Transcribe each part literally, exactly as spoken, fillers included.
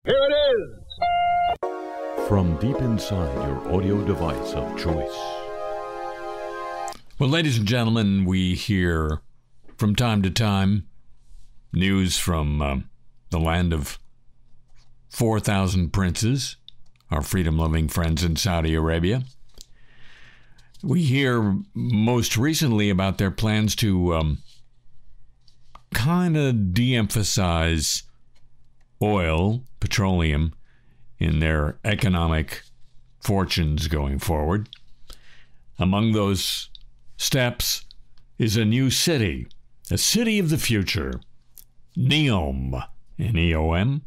Here it is! From deep inside your audio device of choice. Well, ladies and gentlemen, we hear from time to time news from uh, the land of four thousand princes, our freedom-loving friends in Saudi Arabia. We hear most recently about their plans to um, kind of de-emphasize oil, petroleum, in their economic fortunes going forward. Among those steps is a new city, a city of the future, NEOM, N E O M.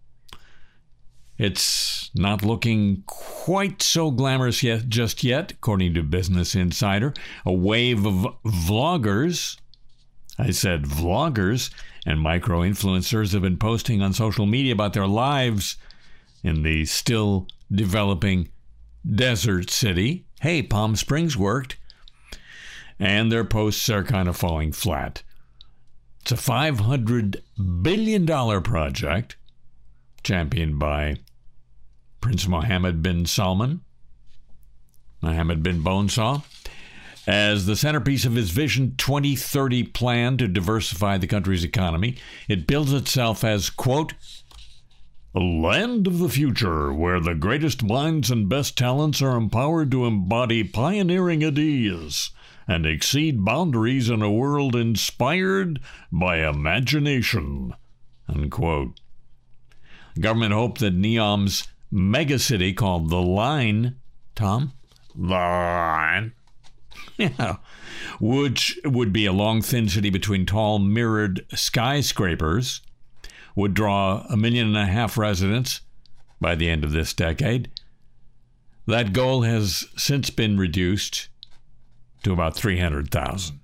It's not looking quite so glamorous yet, just yet, according to Business Insider. A wave of vloggers, I said vloggers, and micro-influencers have been posting on social media about their lives in the still developing desert city. Hey, Palm Springs worked. And their posts are kind of falling flat. It's a five hundred billion dollars project championed by Prince Mohammed bin Salman, Mohammed bin Bonesaw, as the centerpiece of his Vision twenty thirty plan to diversify the country's economy. It bills itself as, quote, a land of the future where the greatest minds and best talents are empowered to embody pioneering ideas and exceed boundaries in a world inspired by imagination, unquote. Government hoped that NEOM's megacity called The Line, Tom? The Line. Yeah, which would be a long, thin city between tall, mirrored skyscrapers, would draw a million and a half residents by the end of this decade. That goal has since been reduced to about three hundred thousand.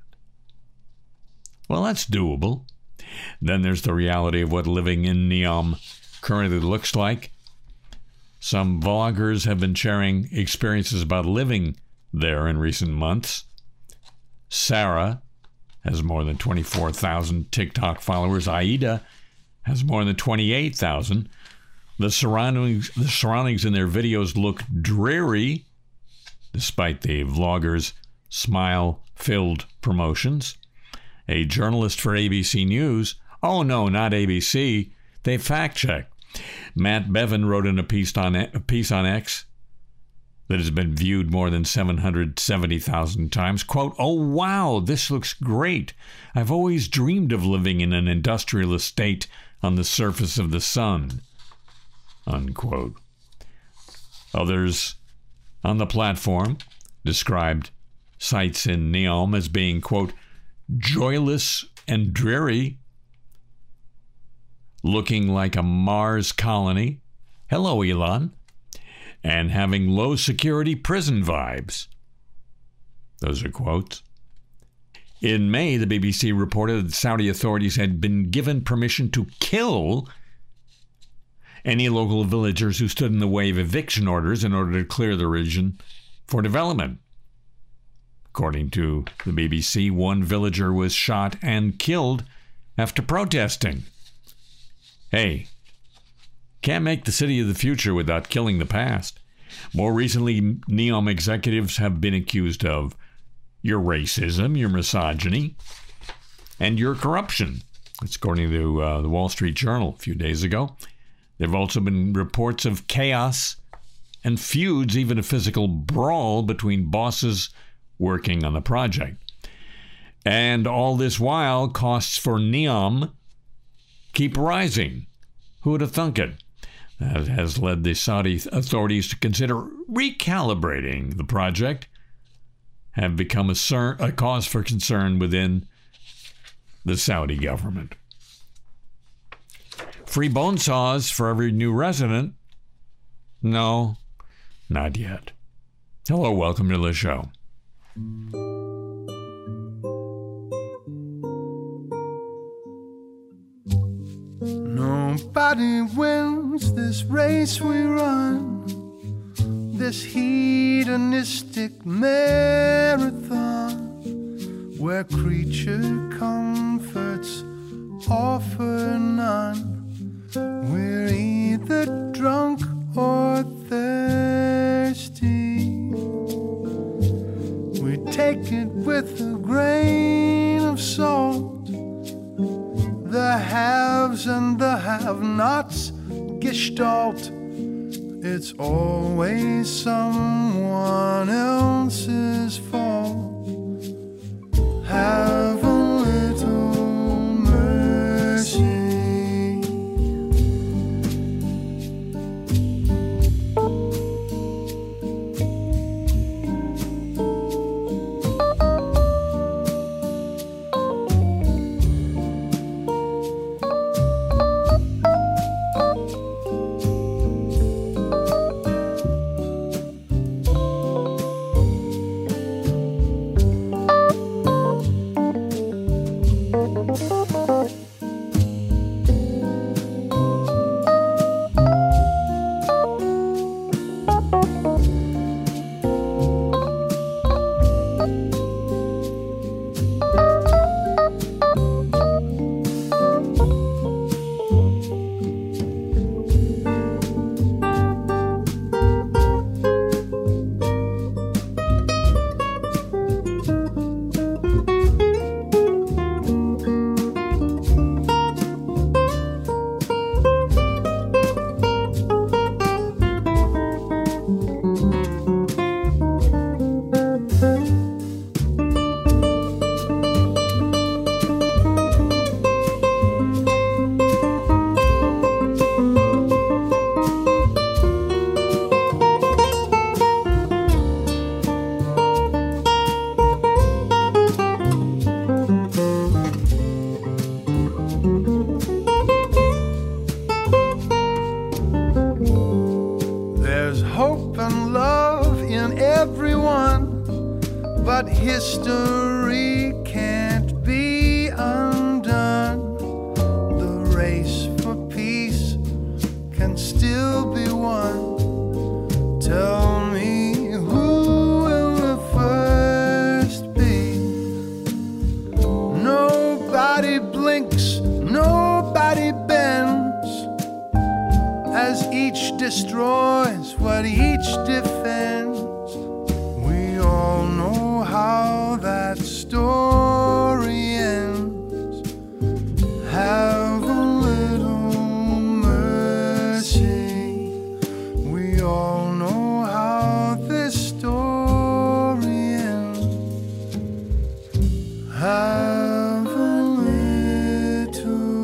Well, that's doable. Then there's the reality of what living in NEOM currently looks like. Some vloggers have been sharing experiences about living there in recent months. Sarah has more than twenty-four thousand TikTok followers. Aida has more than twenty-eight thousand. The surroundings, the surroundings in their videos look dreary, despite the vloggers' smile-filled promotions. A journalist for A B C News, oh no, not A B C, they fact-checked. Matt Bevan wrote in a piece on a piece on X that has been viewed more than seven hundred seventy thousand times. Quote, oh wow, this looks great. I've always dreamed of living in an industrial estate on the surface of the sun. Unquote. Others on the platform described sites in NEOM as being, quote, joyless and dreary, looking like a Mars colony. Hello, Elon. And having low security prison vibes. Those are quotes. In May, the B B C reported that Saudi authorities had been given permission to kill any local villagers who stood in the way of eviction orders in order to clear the region for development. According to the B B C, one villager was shot and killed after protesting. Hey, can't make the city of the future without killing the past. More recently, NEOM executives have been accused of your racism, your misogyny, and your corruption. That's according to uh, the Wall Street Journal a few days ago. There have also been reports of chaos and feuds, even a physical brawl between bosses working on the project. And all this while, costs for NEOM keep rising. Who would have thunk it? That has led the Saudi authorities to consider recalibrating the project, have become a, cer- a cause for concern within the Saudi government. Free bone saws for every new resident? No, not yet. Hello, welcome to the show. Nobody wins this race we run, this hedonistic marathon, where creature comforts offer none. We're either take it with a grain of salt. The haves and the have-nots gestalt. It's always someone else's fault. Have a little mercy. But history can't be undone. The race for peace can still be won. Tell me, who will the first be? Nobody blinks, nobody bends, as each destroys what each defends. We all know how that story ends. Have a little mercy. We all know how this story ends. Have a little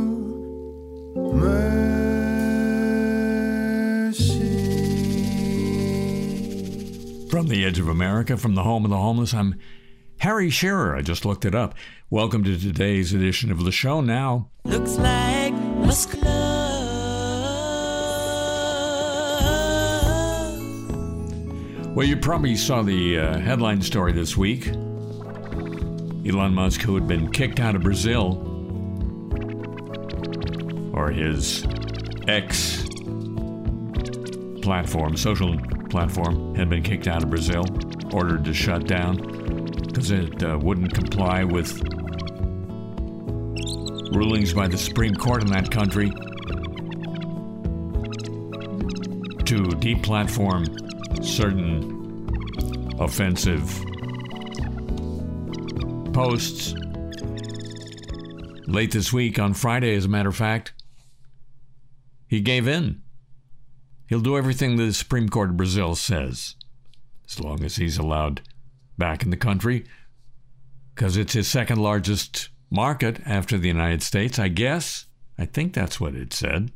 mercy. From the edge of America, from the home of the homeless, I'm Harry Shearer. I just looked it up. Welcome to today's edition of the show. Now, looks like Muscular. Well, you probably saw the uh, headline story this week. Elon Musk, who had been kicked out of Brazil, or his X platform, social platform, had been kicked out of Brazil, ordered to shut down because it uh, wouldn't comply with rulings by the Supreme Court in that country to deplatform certain offensive posts. Late this week, on Friday, as a matter of fact, he gave in. He'll do everything the Supreme Court of Brazil says, as long as he's allowed back in the country, because it's his second largest market after the United States, I guess. I think that's what it said.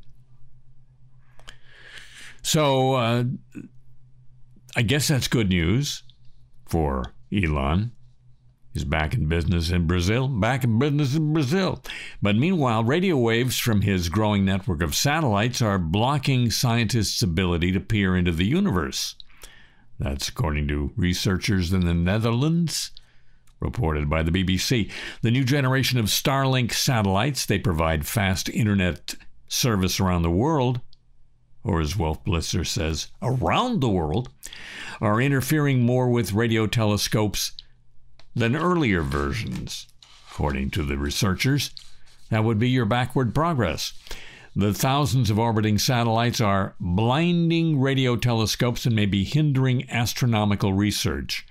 So, uh, I guess that's good news for Elon. He's back in business in Brazil, back in business in Brazil. But meanwhile, radio waves from his growing network of satellites are blocking scientists' ability to peer into the universe. That's according to researchers in the Netherlands, reported by the B B C. The new generation of Starlink satellites, they provide fast internet service around the world, or as Wolf Blitzer says, around the world, are interfering more with radio telescopes than earlier versions. According to the researchers, that would be your backward progress. The thousands of orbiting satellites are blinding radio telescopes and may be hindering astronomical research.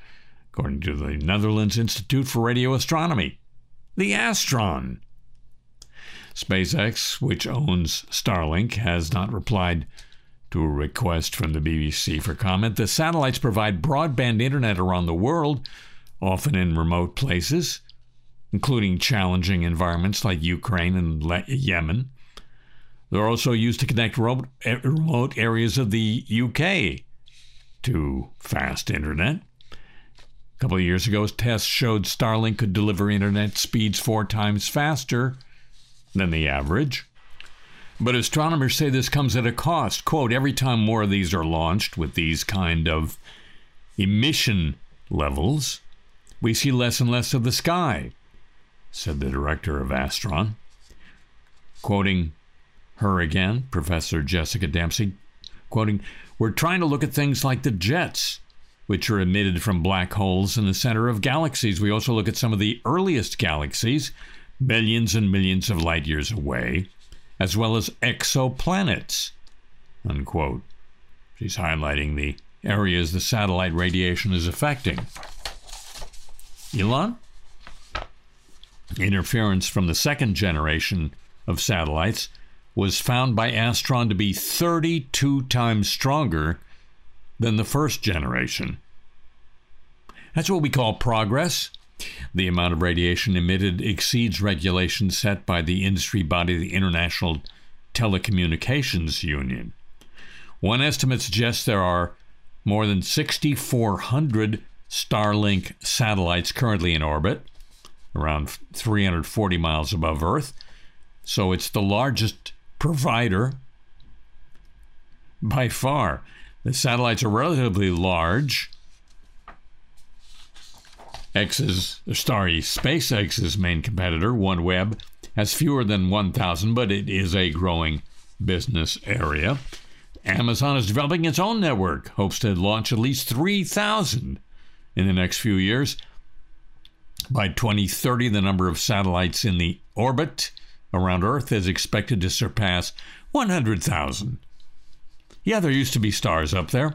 according to the Netherlands Institute for Radio Astronomy. The Astron. SpaceX, which owns Starlink, has not replied to a request from the B B C for comment. The satellites provide broadband internet around the world, often in remote places, including challenging environments like Ukraine and Le- Yemen. They're also used to connect ro- remote areas of the U K to fast internet. A couple of years ago, tests showed Starlink could deliver internet speeds four times faster than the average. But astronomers say this comes at a cost. Quote, every time more of these are launched with these kind of emission levels, we see less and less of the sky, said the director of Astron. Quoting her again, Professor Jessica Dempsey, quoting, we're trying to look at things like the jets, which are emitted from black holes in the center of galaxies. We also look at some of the earliest galaxies, millions and millions of light years away, as well as exoplanets, unquote. She's highlighting the areas the satellite radiation is affecting. Elon? Interference from the second generation of satellites was found by Astron to be thirty-two times stronger than the first generation. That's what we call progress. The amount of radiation emitted exceeds regulations set by the industry body, the International Telecommunications Union. One estimate suggests there are more than six thousand four hundred Starlink satellites currently in orbit, around three hundred forty miles above Earth. So it's the largest provider by far. The satellites are relatively large. X's, sorry, SpaceX's main competitor, OneWeb, has fewer than one thousand, but it is a growing business area. Amazon is developing its own network, hopes to launch at least three thousand in the next few years. By twenty thirty, the number of satellites in the orbit around Earth is expected to surpass one hundred thousand. Yeah, there used to be stars up there.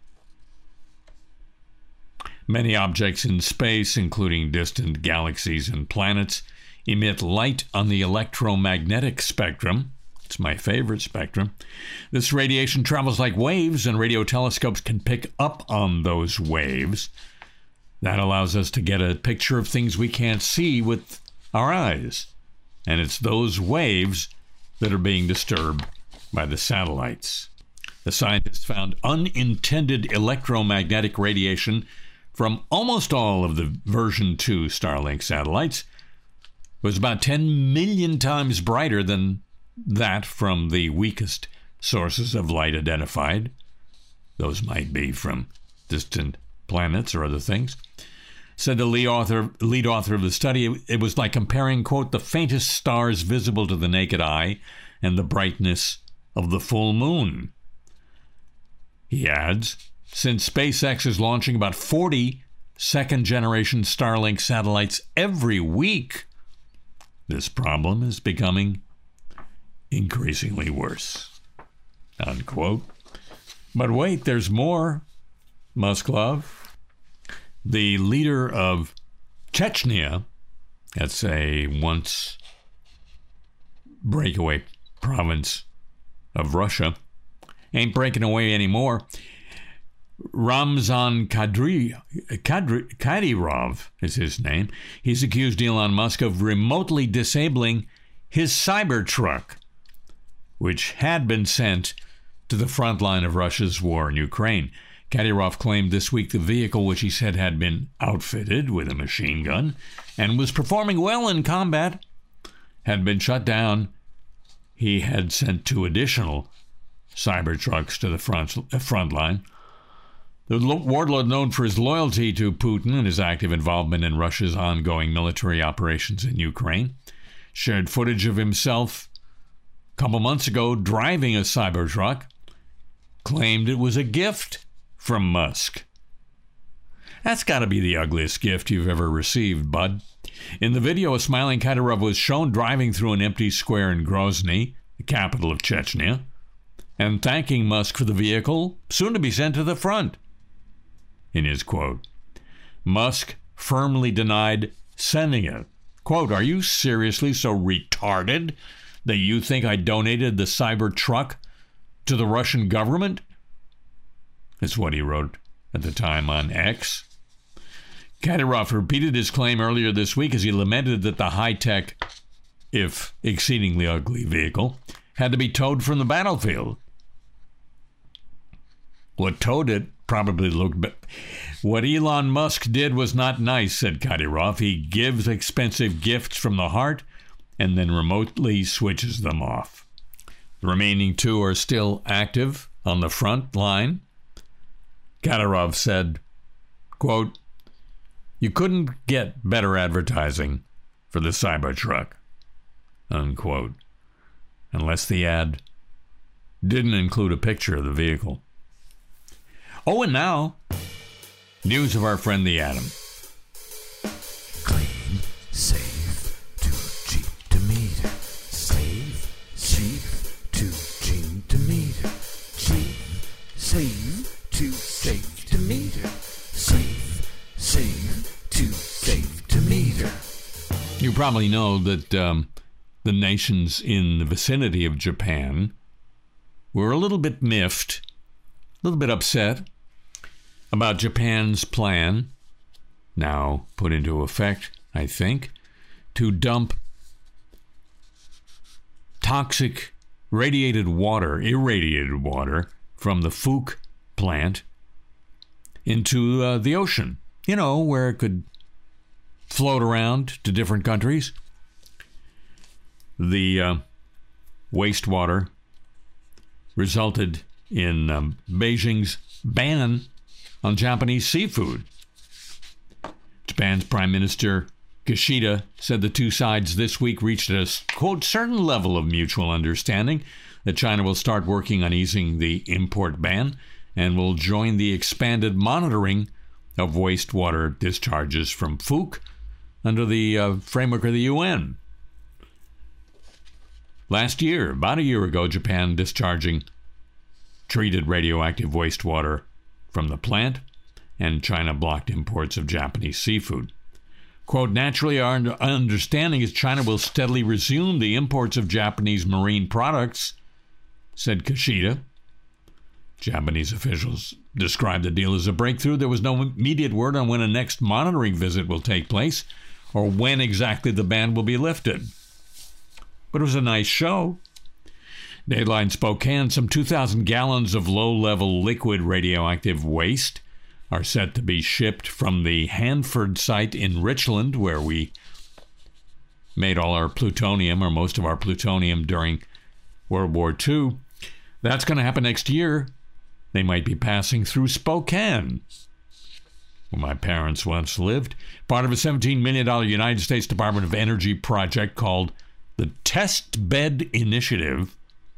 Many objects in space, including distant galaxies and planets, emit light on the electromagnetic spectrum. It's my favorite spectrum. This radiation travels like waves, and radio telescopes can pick up on those waves. That allows us to get a picture of things we can't see with our eyes. And it's those waves that are being disturbed by the satellites. The scientists found unintended electromagnetic radiation from almost all of the version two Starlink satellites. It was about ten million times brighter than that from the weakest sources of light identified. Those might be from distant planets or other things. Said the lead author, lead author of the study, it was like comparing, quote, the faintest stars visible to the naked eye and the brightness of the full moon. He adds, since SpaceX is launching about forty second-generation Starlink satellites every week, this problem is becoming increasingly worse, unquote. But wait, there's more, Musklov. The leader of Chechnya, that's a once breakaway province of Russia, ain't breaking away anymore. Ramzan Kadri, Kadri, Kadyrov is his name. He's accused Elon Musk of remotely disabling his Cybertruck, which had been sent to the front line of Russia's war in Ukraine. Kadyrov claimed this week the vehicle, which he said had been outfitted with a machine gun and was performing well in combat, had been shut down. He had sent two additional Cybertrucks to the front, front line. The warlord, known for his loyalty to Putin and his active involvement in Russia's ongoing military operations in Ukraine, shared footage of himself a couple months ago driving a Cybertruck, claimed it was a gift from Musk. That's got to be the ugliest gift you've ever received, bud. In the video, a smiling Kadyrov was shown driving through an empty square in Grozny, the capital of Chechnya, and thanking Musk for the vehicle, soon to be sent to the front. In his quote, Musk firmly denied sending it. Quote, "Are you seriously so retarded that you think I donated the Cybertruck to the Russian government?" That's what he wrote at the time on X. Kadyrov repeated his claim earlier this week as he lamented that the high-tech, if exceedingly ugly vehicle had to be towed from the battlefield. What towed it probably looked better. What Elon Musk did was not nice, said Kadyrov. He gives expensive gifts from the heart and then remotely switches them off. The remaining two are still active on the front line. Kadyrov said, quote, "You couldn't get better advertising for the Cybertruck," unquote, unless the ad didn't include a picture of the vehicle. Oh, and now, news of our friend the Atom. Clean, safe, too cheap to meter. Save, cheap, too cheap to meter. Cheap, save, too safe to meter. Save, save, too safe to meter. You probably know that um, the nations in the vicinity of Japan were a little bit miffed, a little bit upset about Japan's plan, now put into effect, I think, to dump toxic radiated water, irradiated water from the Fuke plant into uh, the ocean, you know, where it could float around to different countries. The uh, wastewater resulted in um, Beijing's ban on Japanese seafood. Japan's Prime Minister Kishida said the two sides this week reached a, quote, certain level of mutual understanding that China will start working on easing the import ban and will join the expanded monitoring of wastewater discharges from Fuke under the uh, framework of the U N. Last year, about a year ago, Japan discharging treated radioactive wastewater from the plant, and China blocked imports of Japanese seafood. Quote, naturally, our understanding is China will steadily resume the imports of Japanese marine products, said Kishida. Japanese officials described the deal as a breakthrough. There was no immediate word on when a next monitoring visit will take place or when exactly the ban will be lifted. But it was a nice show. Dateline Spokane, some two thousand gallons of low-level liquid radioactive waste are set to be shipped from the Hanford site in Richland, where we made all our plutonium, or most of our plutonium, during World War Two. That's going to happen next year. They might be passing through Spokane, where my parents once lived, part of a seventeen million dollars United States Department of Energy project called the Test Bed Initiative.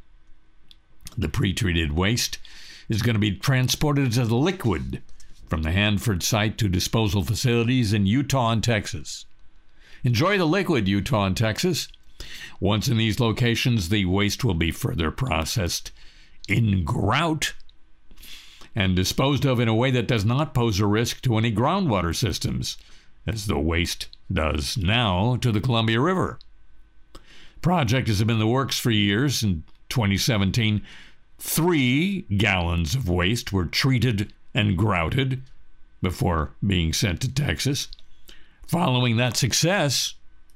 The pre-treated waste is going to be transported as a liquid from the Hanford site to disposal facilities in Utah and Texas. Enjoy the liquid, Utah and Texas. Once in these locations, the waste will be further processed in grout and disposed of in a way that does not pose a risk to any groundwater systems, as the waste does now to the Columbia River. The project has been in the works for years. In twenty seventeen, three gallons of waste were treated and grouted before being sent to Texas. Following that success,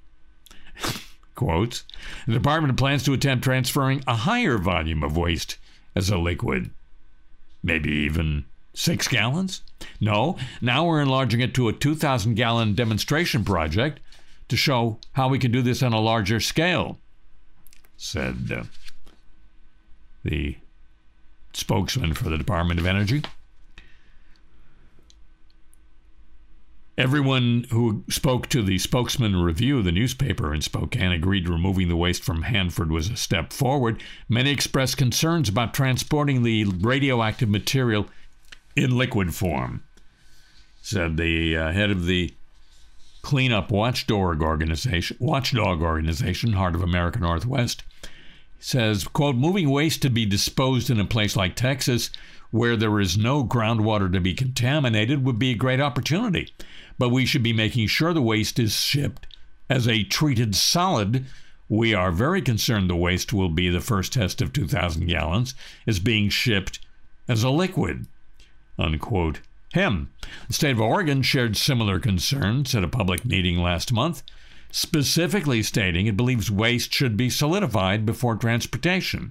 quotes, the department plans to attempt transferring a higher volume of waste as a liquid. Maybe even six gallons? No, now we're enlarging it to a two thousand gallon demonstration project to show how we can do this on a larger scale, said uh, the spokesman for the Department of Energy. Everyone who spoke to the Spokesman Review, the newspaper in Spokane, agreed removing the waste from Hanford was a step forward. Many expressed concerns about transporting the radioactive material in liquid form, said the uh, head of the Cleanup Watchdog Organization, Watchdog Organization, Heart of America Northwest. says, quote, moving waste to be disposed in a place like Texas where there is no groundwater to be contaminated would be a great opportunity. But we should be making sure the waste is shipped as a treated solid. We are very concerned the waste will be the first test of two thousand gallons is being shipped as a liquid, unquote. Him. The state of Oregon shared similar concerns at a public meeting last month, specifically stating it believes waste should be solidified before transportation.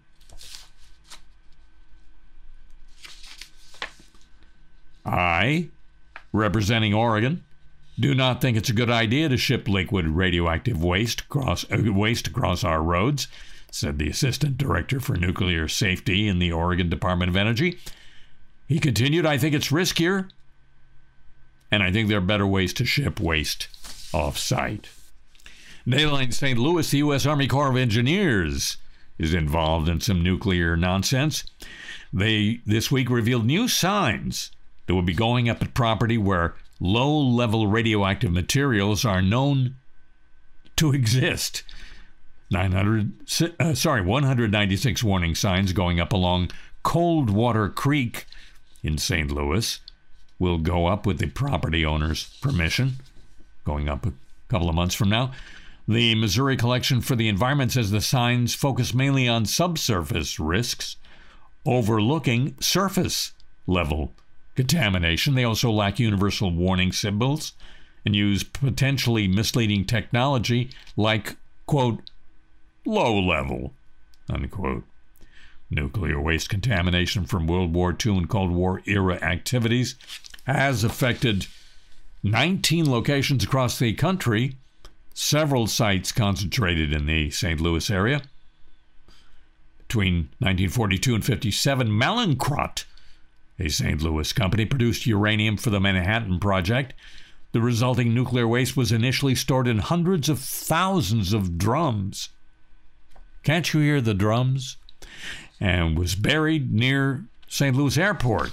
I, representing Oregon, do not think it's a good idea to ship liquid radioactive waste across, uh, waste across our roads, said the Assistant Director for Nuclear Safety in the Oregon Department of Energy. He continued, I think it's riskier, and I think there are better ways to ship waste off-site. Nayland Saint Louis, the U S Army Corps of Engineers, is involved in some nuclear nonsense. They, this week, revealed new signs that will be going up at property where low-level radioactive materials are known to exist. nine hundred, uh, sorry, one hundred ninety-six warning signs going up along Coldwater Creek in Saint Louis will go up with the property owner's permission, going up a couple of months from now. The Missouri Collection for the Environment says the signs focus mainly on subsurface risks, overlooking surface-level contamination. They also lack universal warning symbols and use potentially misleading technology like, quote, low level, unquote. Nuclear waste contamination from World War Two and Cold War era activities has affected nineteen locations across the country, several sites concentrated in the Saint Louis area. Between nineteen forty-two and fifty-seven, Mallinckrodt, a Saint Louis company, produced uranium for the Manhattan Project. The resulting nuclear waste was initially stored in hundreds of thousands of drums. Can't you hear the drums? And was buried near Saint Louis Airport.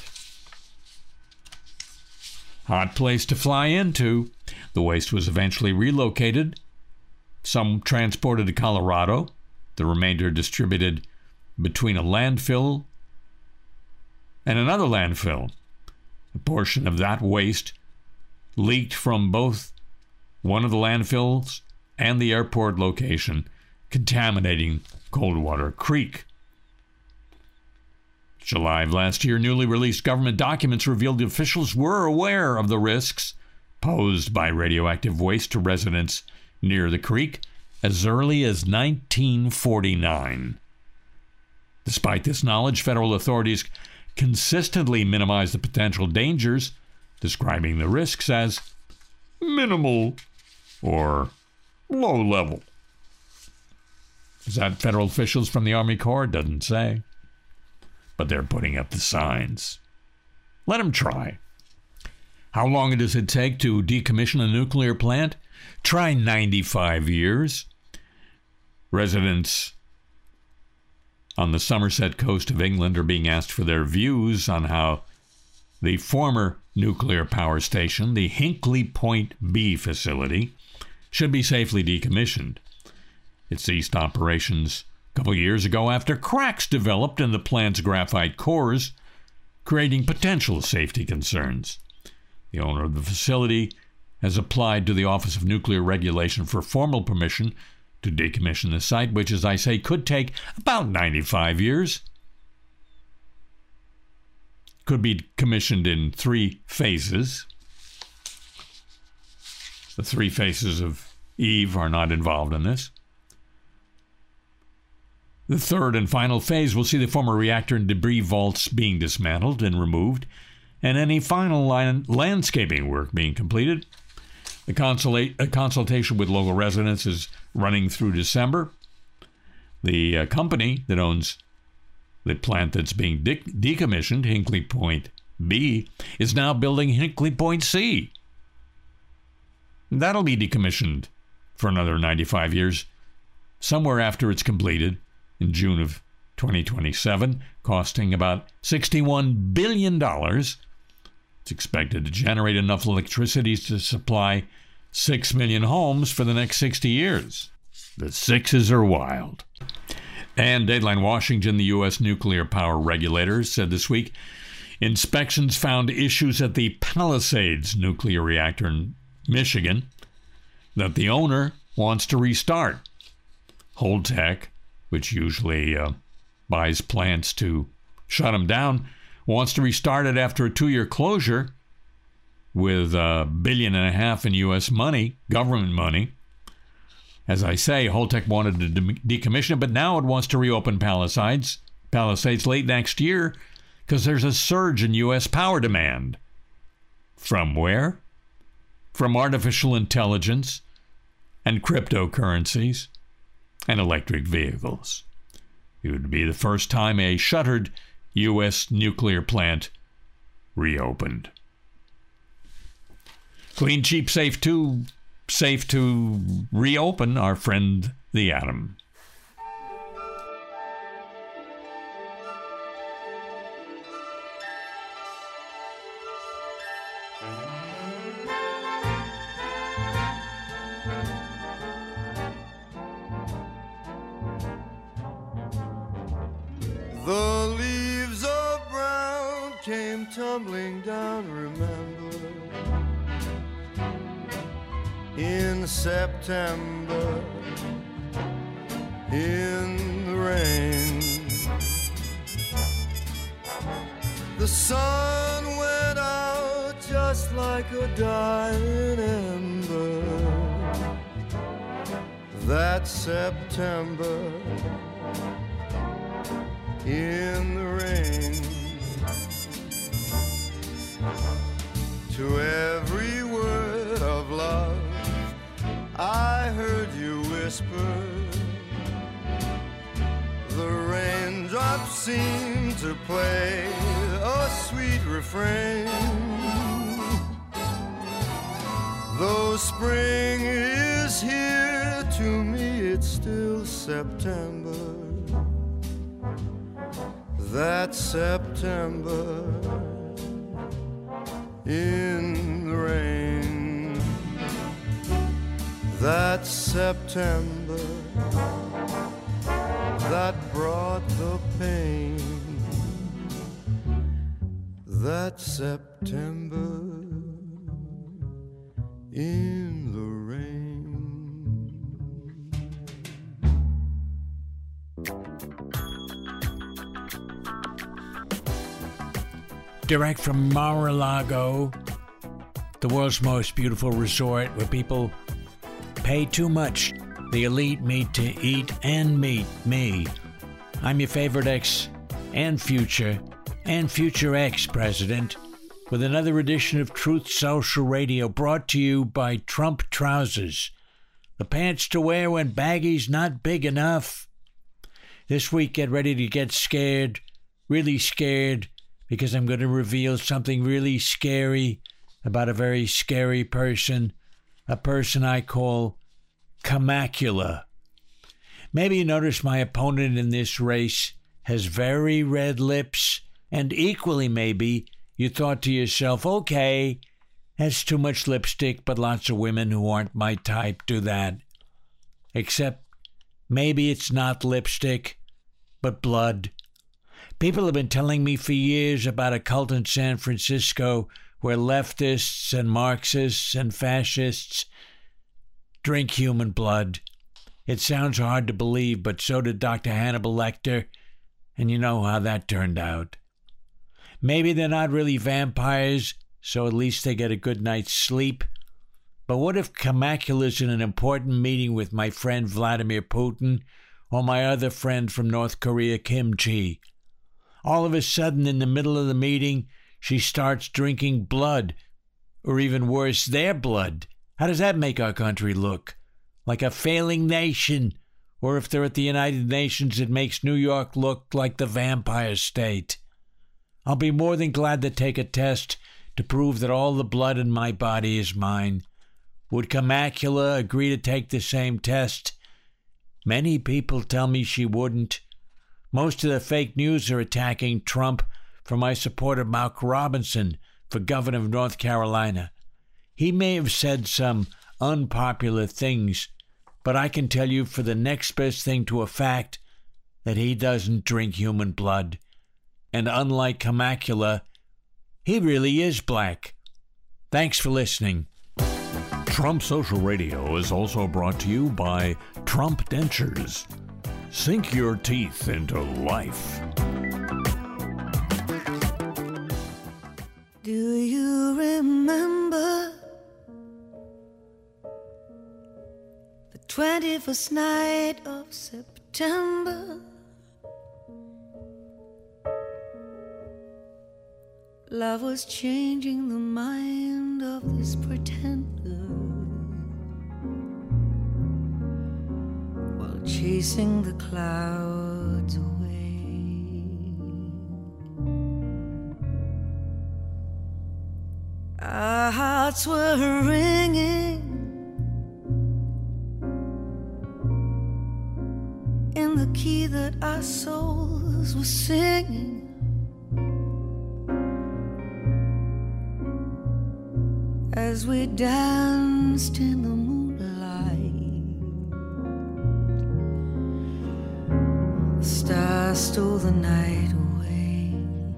Hot place to fly into. The waste was eventually relocated. Some transported to Colorado. The remainder distributed between a landfill and another landfill. A portion of that waste leaked from both one of the landfills and the airport location, contaminating Coldwater Creek. July of last year, newly released government documents revealed the officials were aware of the risks posed by radioactive waste to residents near the creek as early as nineteen forty-nine. Despite this knowledge, federal authorities consistently minimized the potential dangers, describing the risks as minimal or low level. Is that federal officials from the Army Corps? Doesn't say. But they're putting up the signs. Let them try. How long does it take to decommission a nuclear plant? Try ninety-five years. Residents on the Somerset coast of England are being asked for their views on how the former nuclear power station, the Hinkley Point B facility, should be safely decommissioned. It ceased operations a couple years ago after cracks developed in the plant's graphite cores, creating potential safety concerns. The owner of the facility has applied to the Office of Nuclear Regulation for formal permission to decommission the site, which, as I say, could take about ninety-five years. Could be commissioned in three phases. The three phases of Eve are not involved in this. The third and final phase will see the former reactor and debris vaults being dismantled and removed, and any final land- landscaping work being completed. The consula- a consultation with local residents is running through December. The uh, company that owns the plant that's being de- decommissioned, Hinkley Point B, is now building Hinkley Point C. That'll be decommissioned for another ninety-five years, somewhere after it's completed in June of twenty twenty-seven, costing about sixty-one billion dollars. It's expected to generate enough electricity to supply six million homes for the next sixty years. The sixes are wild. And Dateline Washington, the U S nuclear power regulator, said this week inspections found issues at the Palisades nuclear reactor in Michigan that the owner wants to restart. Holtec, which usually uh, buys plants to shut them down, wants to restart it after a two-year closure with a billion and a half in U S money, government money. As I say, Holtec wanted to de- decommission it, but now it wants to reopen Palisades, Palisades late next year because there's a surge in U S power demand. From where? From artificial intelligence and cryptocurrencies and electric vehicles. It would be the first time a shuttered U S nuclear plant reopened. Clean, cheap, safe to safe to reopen, our friend the atom. The leaves of brown came tumbling down, remember, in September, in the rain. The sun went out just like a dying ember that September, in the rain. To every word of love I heard you whisper, the raindrops seemed to play a sweet refrain. Though spring is here, to me it's still September, that September in the rain, that September that brought the pain, that September in the rain. Direct from Mar-a-Lago, the world's most beautiful resort where people pay too much. The elite meet to eat and meet me. I'm your favorite ex and future and future ex-president with another edition of Truth Social Radio brought to you by Trump Trousers, the pants to wear when baggy's not big enough. This week, get ready to get scared, really scared, because I'm going to reveal something really scary about a very scary person, a person I call Kamacula. Maybe you notice my opponent in this race has very red lips, and equally maybe you thought to yourself, okay, that's too much lipstick, but lots of women who aren't my type do that. Except maybe it's not lipstick, but blood. People have been telling me for years about a cult in San Francisco where leftists and Marxists and fascists drink human blood. It sounds hard to believe, but so did Doctor Hannibal Lecter, and you know how that turned out. Maybe they're not really vampires, so at least they get a good night's sleep. But what if Kamacula's in an important meeting with my friend Vladimir Putin or my other friend from North Korea, Kim Chi? All of a sudden, in the middle of the meeting, she starts drinking blood, or even worse, their blood. How does that make our country look? Like a failing nation? Or if they're at the United Nations, it makes New York look like the vampire state. I'll be more than glad to take a test to prove that all the blood in my body is mine. Would Kamacula agree to take the same test? Many people tell me she wouldn't. Most of the fake news are attacking Trump for my support of Mark Robinson for governor of North Carolina. He may have said some unpopular things, but I can tell you for the next best thing to a fact that he doesn't drink human blood. And unlike Kamacula, he really is black. Thanks for listening. Trump Social Radio is also brought to you by Trump Dentures. Sink your teeth into life. Do you remember the twenty-first night of September? Love was changing the mind of this pretender while chasing the clouds away. Our hearts were ringing in the key that our souls were singing. As we danced in the moonlight, the stars stole the night away.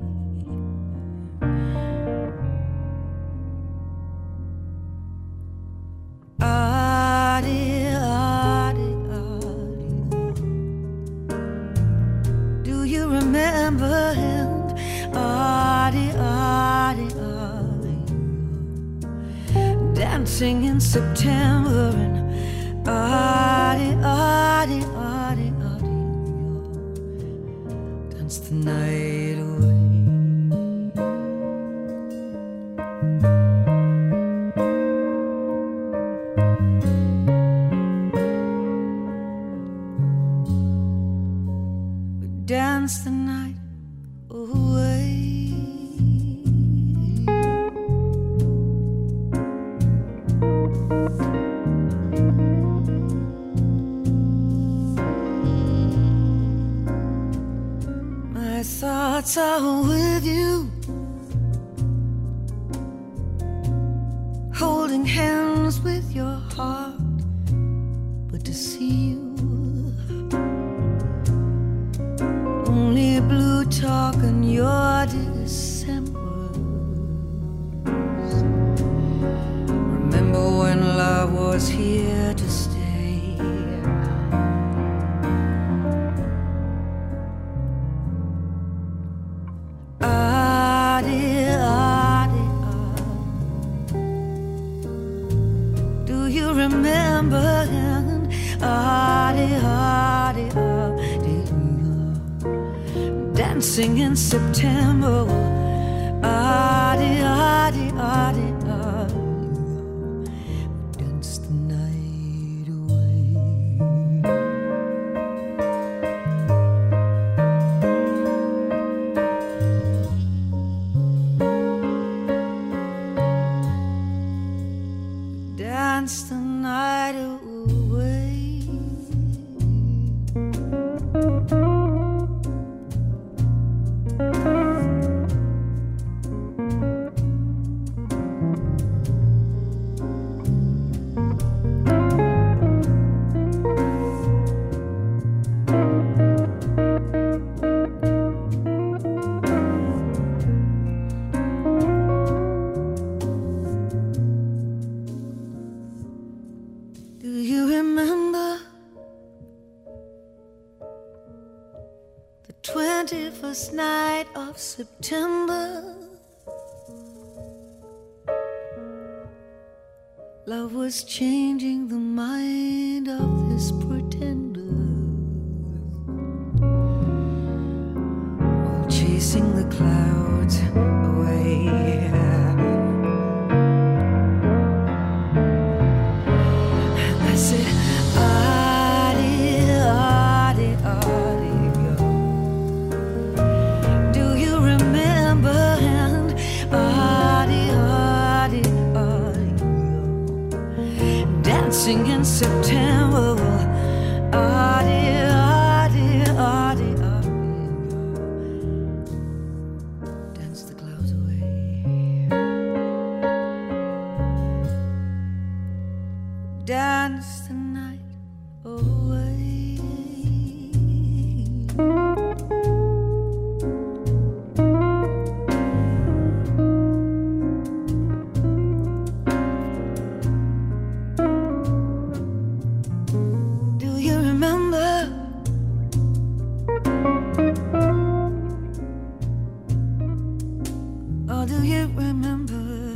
Adi, adi, adi. Do you remember him? Adi, adi, adi. Dancing in September and adi, adi, adi, adi, dance the night away. We dance the night away. My thoughts are with you, holding hands with your heart, but to see you, only blue talk and your Decembers. Remember when love was here to stay. Adi, adi, adi. Do you remember him? Adi, adi, adi. Dancing in September. Adi, adi, adi, adi. Dance the night away. Dance the night away. Do you remember the twenty-first night of September? Love was changing the mind of this pretender while chasing the clouds away. I said, adi, adi, adi, yo. Do you remember him? Adi, adi, adi, yo. Dancing in September. Adi, adi, adi, adi, yo. Dance the clouds away. Dance the night away. Oh, do you remember?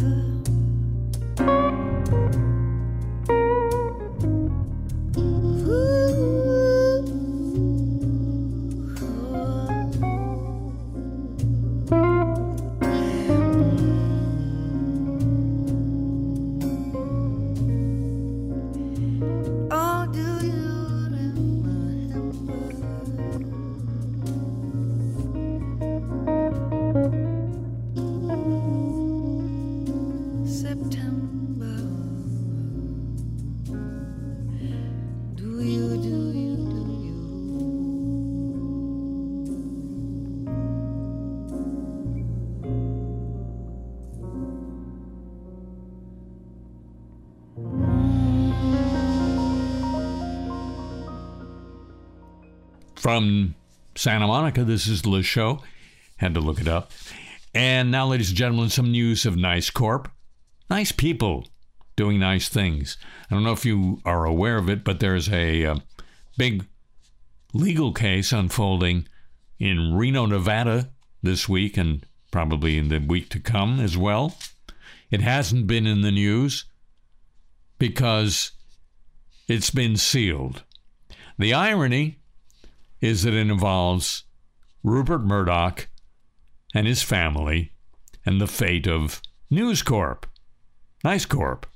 From Santa Monica, this is Le Show. Had to look it up. And now, ladies and gentlemen, some news of Nice Corp. Nice people doing nice things. I don't know if you are aware of it, but there's a uh, big legal case unfolding in Reno, Nevada this week, and probably in the week to come as well. It hasn't been in the news because it's been sealed. The irony is that it involves Rupert Murdoch and his family and the fate of News Corp, Nice Corp.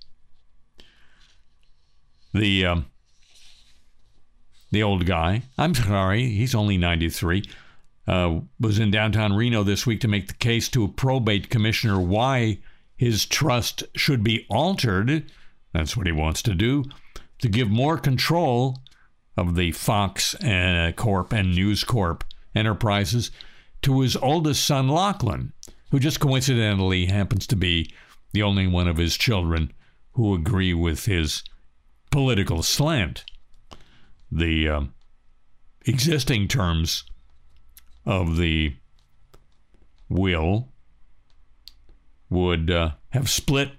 The um, the old guy, I'm sorry, he's only ninety-three, uh, was in downtown Reno this week to make the case to a probate commissioner why his trust should be altered. That's what he wants to do, to give more control of the Fox uh, Corp and News Corp enterprises to his oldest son, Lachlan, who just coincidentally happens to be the only one of his children who agree with his political slant. The uh, existing terms of the will would uh, have split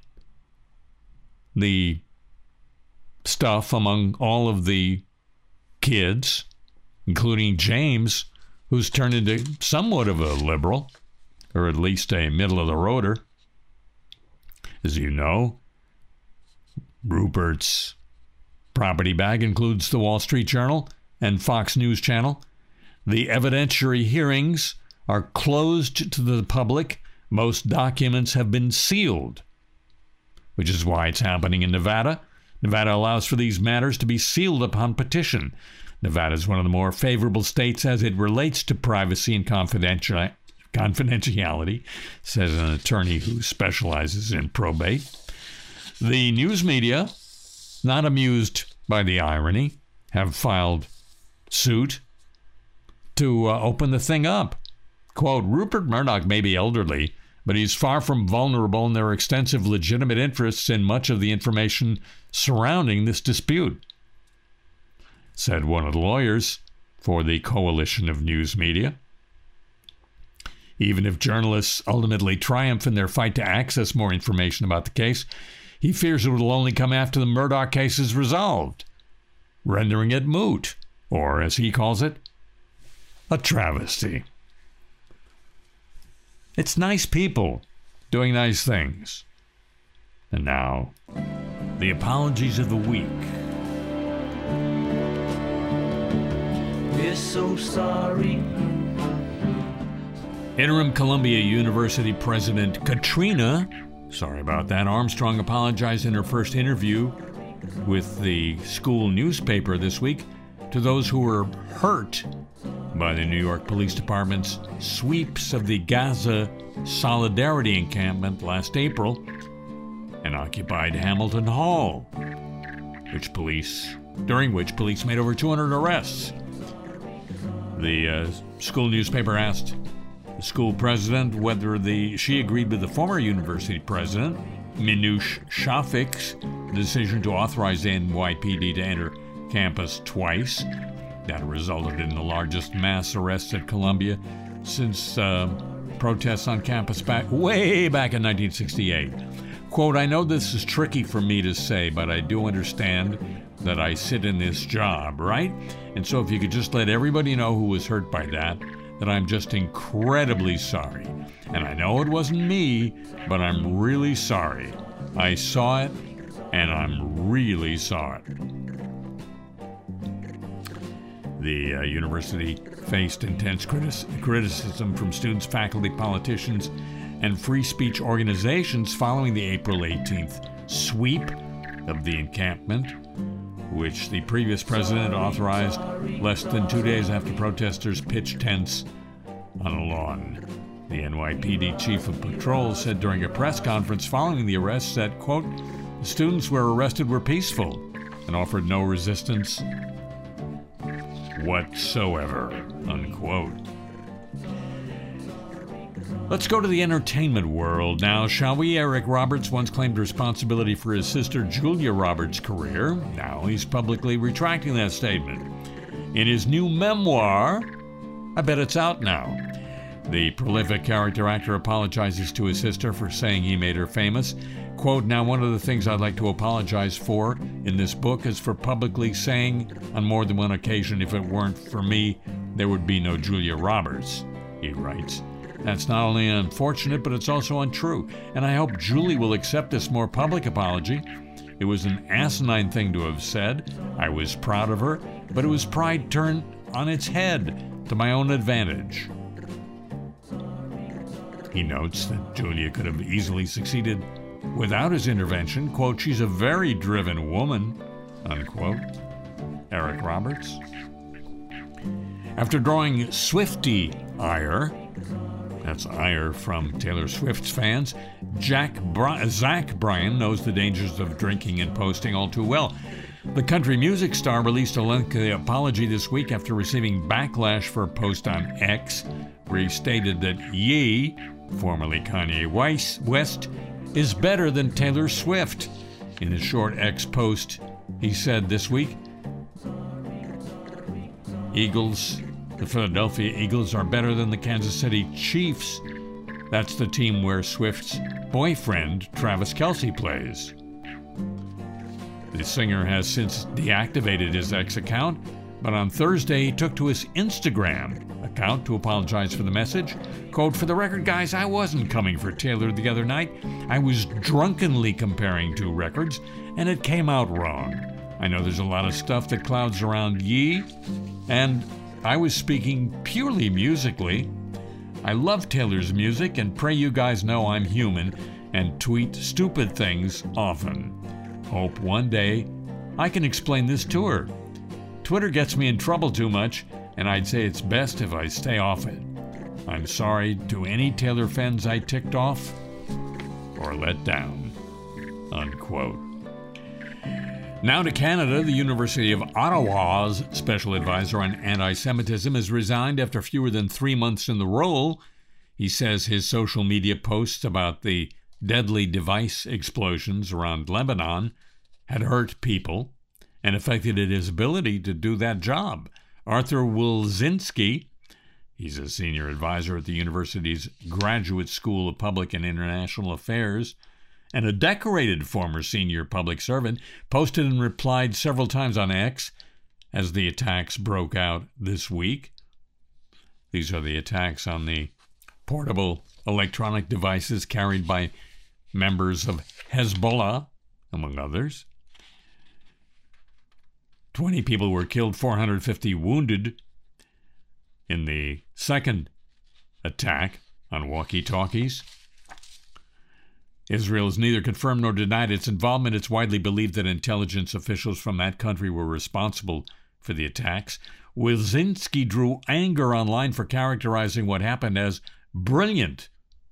the stuff among all of the kids, including James, who's turned into somewhat of a liberal, or at least a middle-of-the-roader. As you know, Rupert's property bag includes the Wall Street Journal and Fox News Channel. The evidentiary hearings are closed to the public. Most documents have been sealed, which is why it's happening in Nevada. Nevada allows for these matters to be sealed upon petition. Nevada is one of the more favorable states as it relates to privacy and confidential, confidentiality, says an attorney who specializes in probate. The news media, not amused by the irony, have filed suit to uh, open the thing up. Quote, Rupert Murdoch may be elderly, but he's far from vulnerable, and there are extensive legitimate interests in much of the information surrounding this dispute, said one of the lawyers for the coalition of news media. Even if journalists ultimately triumph in their fight to access more information about the case, he fears it will only come after the Murdoch case is resolved, rendering it moot, or, as he calls it, a travesty. It's nice people doing nice things. And now, the apologies of the week. We're so sorry. Interim Columbia University President Katrina, sorry about that, Armstrong apologized in her first interview with the school newspaper this week to those who were hurt by the New York Police Department's sweeps of the Gaza Solidarity Encampment last April and occupied Hamilton Hall, which police, during which police made over two hundred arrests. The uh, school newspaper asked the school president whether the she agreed with the former university president, Minouche Shafik's, decision to authorize the N Y P D to enter campus twice. That resulted in the largest mass arrests at Columbia since uh, protests on campus back way back in nineteen sixty-eight. Quote, I know this is tricky for me to say, but I do understand that I sit in this job, right? And so if you could just let everybody know who was hurt by that, that I'm just incredibly sorry. And I know it wasn't me, but I'm really sorry. I saw it, and I'm really sorry. The uh, university faced intense critis- criticism from students, faculty, politicians, and free speech organizations following the April eighteenth sweep of the encampment, which the previous president authorized less than two days after protesters pitched tents on a lawn. The N Y P D chief of patrol said during a press conference following the arrest that, quote, the students who were arrested were peaceful and offered no resistance whatsoever, unquote. Let's go to the entertainment world now, shall we? Eric Roberts once claimed responsibility for his sister Julia Roberts' career. Now he's publicly retracting that statement. In his new memoir, I bet it's out now, the prolific character actor apologizes to his sister for saying he made her famous. Quote, now one of the things I'd like to apologize for in this book is for publicly saying on more than one occasion, if it weren't for me, there would be no Julia Roberts, he writes. That's not only unfortunate, but it's also untrue, and I hope Julie will accept this more public apology. It was an asinine thing to have said. I was proud of her, but it was pride turned on its head to my own advantage. He notes that Julia could have easily succeeded without his intervention. Quote, she's a very driven woman, unquote. Eric Roberts. After drawing Swiftie ire, that's ire from Taylor Swift's fans, Jack Bri- Zach Bryan knows the dangers of drinking and posting all too well. The country music star released a lengthy apology this week after receiving backlash for a post on X, where he stated that Ye, formerly Kanye West, is better than Taylor Swift. In his short X post, he said this week, Eagles, the Philadelphia Eagles are better than the Kansas City Chiefs. That's the team where Swift's boyfriend, Travis Kelce, plays. The singer has since deactivated his X account, but on Thursday he took to his Instagram account to apologize for the message. Quote, for the record, guys, I wasn't coming for Taylor the other night. I was drunkenly comparing two records, and it came out wrong. I know there's a lot of stuff that clouds around Ye, and I was speaking purely musically. I love Taylor's music and pray you guys know I'm human and tweet stupid things often. Hope one day I can explain this to her. Twitter gets me in trouble too much, and I'd say it's best if I stay off it. I'm sorry to any Taylor fans I ticked off or let down, unquote. Now to Canada. The University of Ottawa's special advisor on anti-Semitism has resigned after fewer than three months in the role. He says his social media posts about the deadly device explosions around Lebanon had hurt people and affected his ability to do that job. Arthur Wilczynski, he's a senior advisor at the university's Graduate School of Public and International Affairs, and a decorated former senior public servant, posted and replied several times on X as the attacks broke out this week. These are the attacks on the portable electronic devices carried by members of Hezbollah, among others. twenty people were killed, four hundred fifty wounded in the second attack on walkie-talkies. Israel has neither confirmed nor denied its involvement. It's widely believed that intelligence officials from that country were responsible for the attacks. Wilczynski drew anger online for characterizing what happened as brilliant,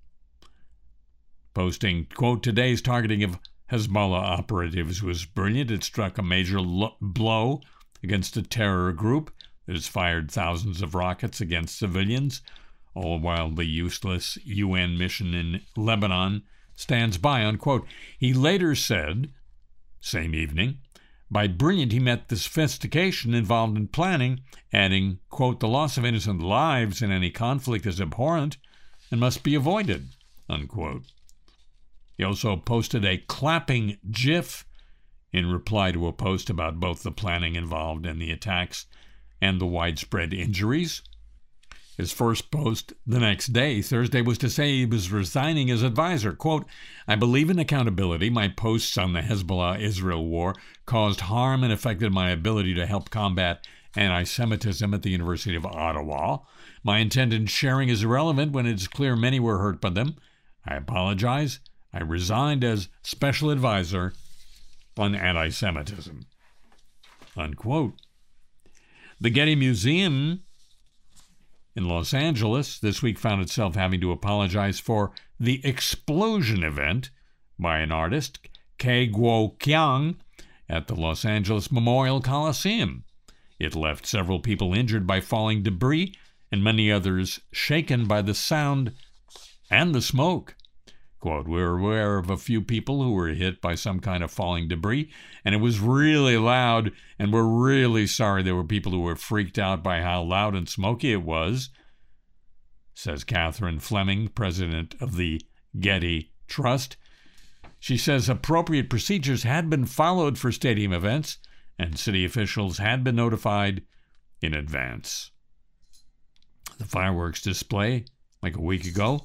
posting, quote, today's targeting of Hezbollah operatives was brilliant. It struck a major lo- blow against a terror group that has fired thousands of rockets against civilians, all while the useless U N mission in Lebanon stands by, unquote. He later said, same evening, by brilliant he meant the sophistication involved in planning, adding, quote, the loss of innocent lives in any conflict is abhorrent and must be avoided, unquote. He also posted a clapping GIF in reply to a post about both the planning involved in the attacks and the widespread injuries. His first post the next day, Thursday, was to say he was resigning as advisor. Quote, I believe in accountability. My posts on the Hezbollah-Israel war caused harm and affected my ability to help combat anti-Semitism at the University of Ottawa. My intent in sharing is irrelevant when it's clear many were hurt by them. I apologize. I resigned as special advisor on anti-Semitism. Unquote. The Getty Museum in Los Angeles this week found itself having to apologize for the explosion event by an artist, Kei Guo Qiang, at the Los Angeles Memorial Coliseum. It left several people injured by falling debris and many others shaken by the sound and the smoke. Quote, we're aware of a few people who were hit by some kind of falling debris, and it was really loud, and we're really sorry there were people who were freaked out by how loud and smoky it was, says Catherine Fleming, president of the Getty Trust. She says appropriate procedures had been followed for stadium events, and city officials had been notified in advance. The fireworks display, like a week ago,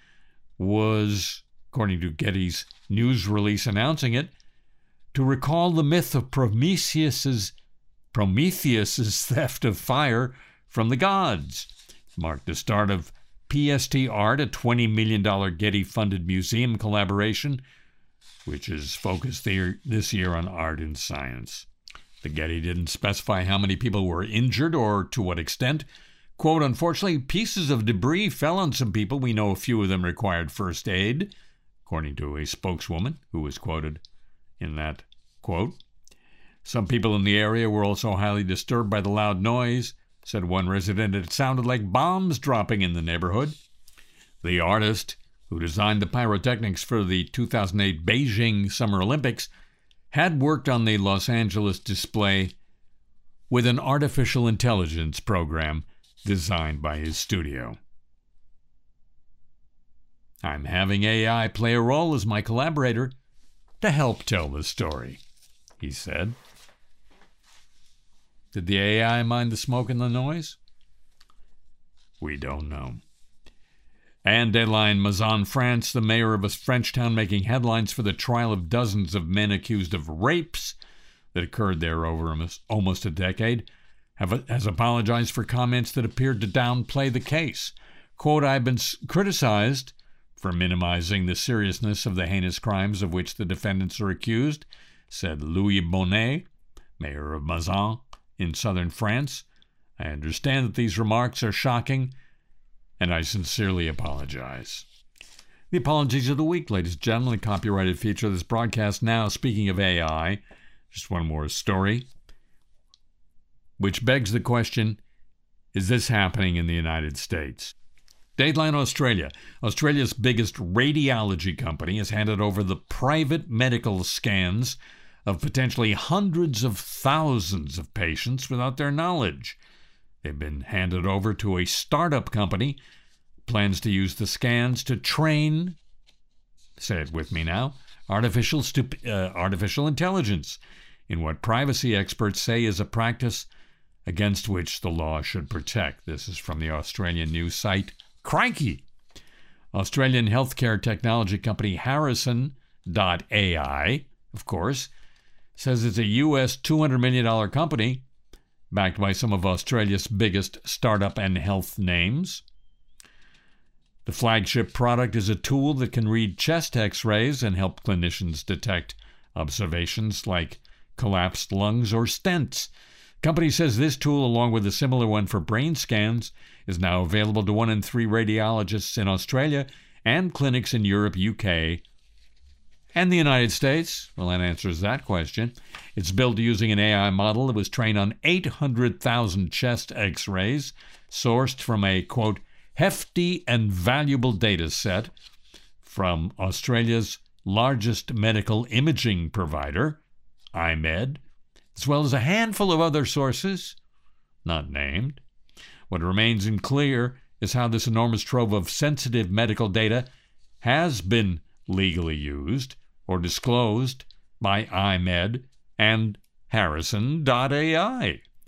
was, according to Getty's news release announcing it, to recall the myth of Prometheus's, Prometheus's theft of fire from the gods. It marked the start of P S T Art, a twenty million dollars Getty-funded museum collaboration, which is focused there, this year on art and science. The Getty didn't specify how many people were injured or to what extent. Quote, unfortunately, pieces of debris fell on some people. We know a few of them required first aid, according to a spokeswoman who was quoted in that quote. Some people in the area were also highly disturbed by the loud noise, said one resident. It sounded like bombs dropping in the neighborhood. The artist, who designed the pyrotechnics for the two thousand eight Beijing Summer Olympics, had worked on the Los Angeles display with an artificial intelligence program designed by his studio. I'm having A I play a role as my collaborator to help tell the story, he said. Did the A I mind the smoke and the noise? We don't know. And Deadline, Mazan, France, the mayor of a French town making headlines for the trial of dozens of men accused of rapes that occurred there over almost a decade, have, has apologized for comments that appeared to downplay the case. Quote, I've been criticized for minimizing the seriousness of the heinous crimes of which the defendants are accused, said Louis Bonnet, mayor of Mazan in southern France. I understand that these remarks are shocking, and I sincerely apologize. The apologies of the week, ladies and gentlemen, a copyrighted feature of this broadcast. Now, speaking of A I, just one more story, which begs the question, is this happening in the United States? Dateline Australia. Australia's biggest radiology company has handed over the private medical scans of potentially hundreds of thousands of patients without their knowledge. They've been handed over to a startup company, plans to use the scans to train, say it with me now, artificial, stup- uh, artificial intelligence in what privacy experts say is a practice against which the law should protect. This is from the Australian news site Crikey. Australian healthcare technology company Harrison dot A I, of course, says it's a U S two hundred million dollars company backed by some of Australia's biggest startup and health names. The flagship product is a tool that can read chest x-rays and help clinicians detect observations like collapsed lungs or stents. The company says this tool, along with a similar one for brain scans, is now available to one in three radiologists in Australia and clinics in Europe, U K, and the United States. Well, that answers that question. It's built using an A I model that was trained on eight hundred thousand chest x-rays, sourced from a, quote, hefty and valuable data set from Australia's largest medical imaging provider, I MED, as well as a handful of other sources, not named. What remains unclear is how this enormous trove of sensitive medical data has been legally used or disclosed by I MED and Harrison dot A I.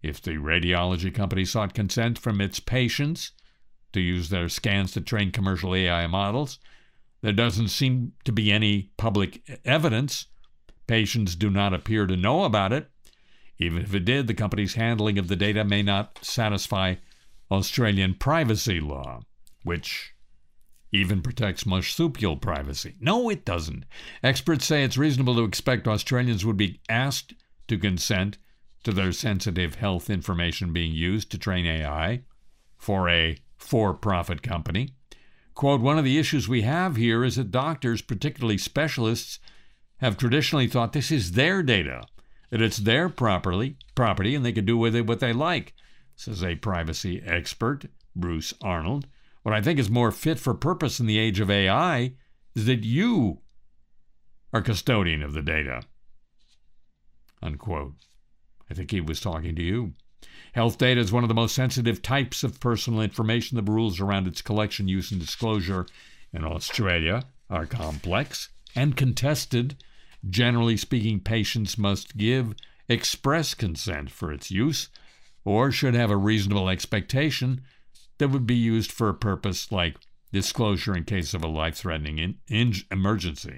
If the radiology company sought consent from its patients to use their scans to train commercial A I models, there doesn't seem to be any public evidence. Patients do not appear to know about it. Even if it did, the company's handling of the data may not satisfy Australian privacy law, which even protects marsupial privacy. No, it doesn't. Experts say it's reasonable to expect Australians would be asked to consent to their sensitive health information being used to train A I for a for-profit company. Quote, one of the issues we have here is that doctors, particularly specialists, have traditionally thought this is their data, that it's their properly, property and they can do with it what they like, says a privacy expert, Bruce Arnold. What I think is more fit for purpose in the age of A I is that you are custodian of the data. Unquote. I think he was talking to you. Health data is one of the most sensitive types of personal information. The rules around its collection, use, and disclosure in Australia are complex and contested. Generally speaking, patients must give express consent for its use or should have a reasonable expectation that would be used for a purpose like disclosure in case of a life-threatening in, in, emergency.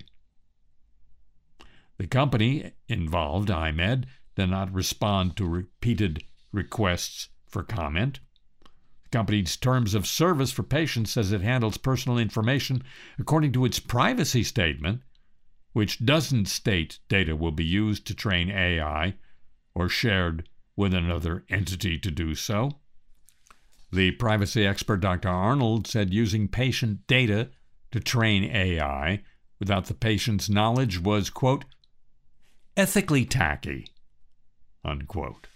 The company involved, I-Med, did not respond to repeated requests for comment. The company's terms of service for patients says it handles personal information according to its privacy statement, which doesn't state data will be used to train A I or shared with another entity to do so. The privacy expert Doctor Arnold said using patient data to train A I without the patient's knowledge was, quote, ethically tacky, unquote.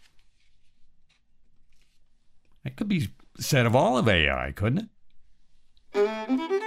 That could be said of all of A I, couldn't it?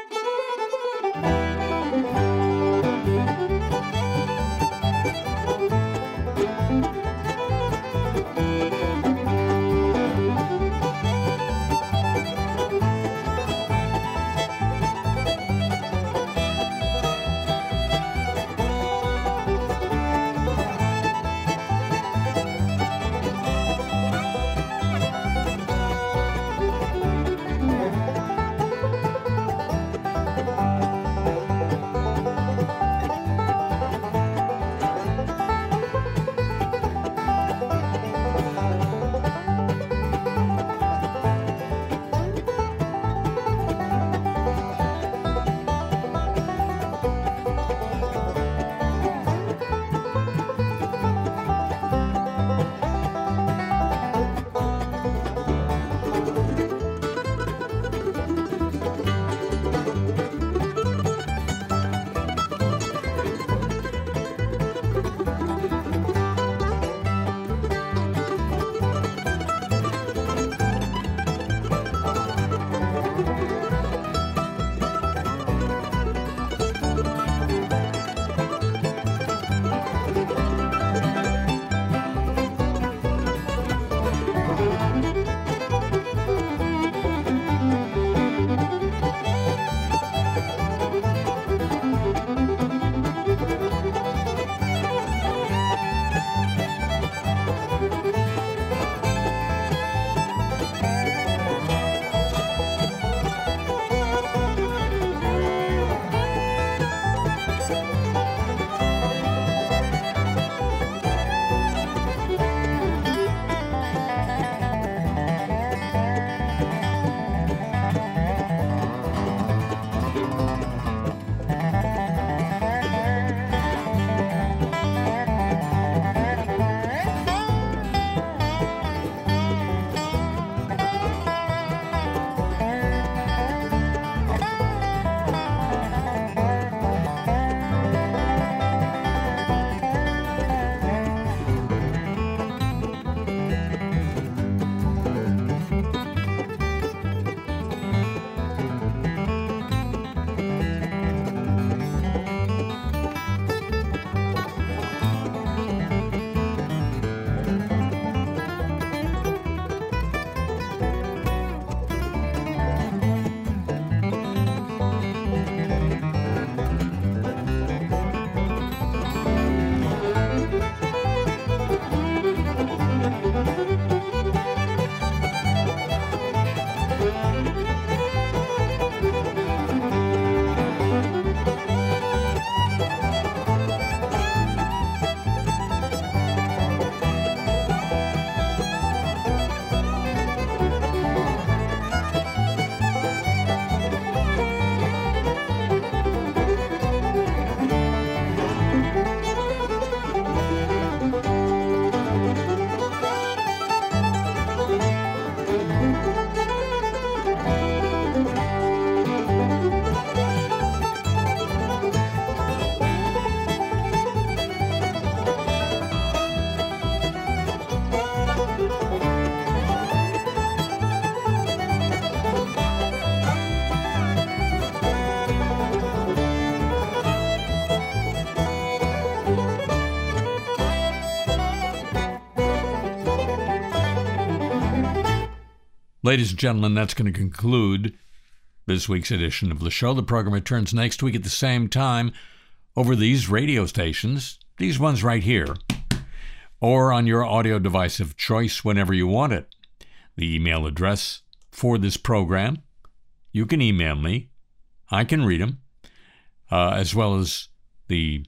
Ladies and gentlemen, that's going to conclude this week's edition of the show. The program returns next week at the same time over these radio stations, these ones right here, or on your audio device of choice whenever you want it. The email address for this program, you can email me. I can read them, uh, as well as the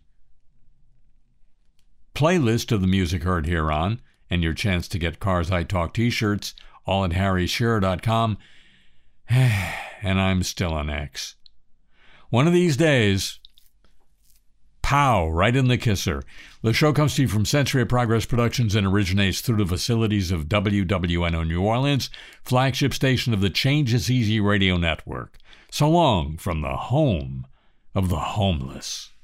playlist of the music heard here on, and your chance to get Cars I Talk t-shirts, all at harry shearer dot com. And I'm still on X. One of these days, pow, right in the kisser. The show comes to you from Century of Progress Productions and originates through the facilities of W W N O New Orleans, flagship station of the Change is Easy radio network. So long from the home of the homeless.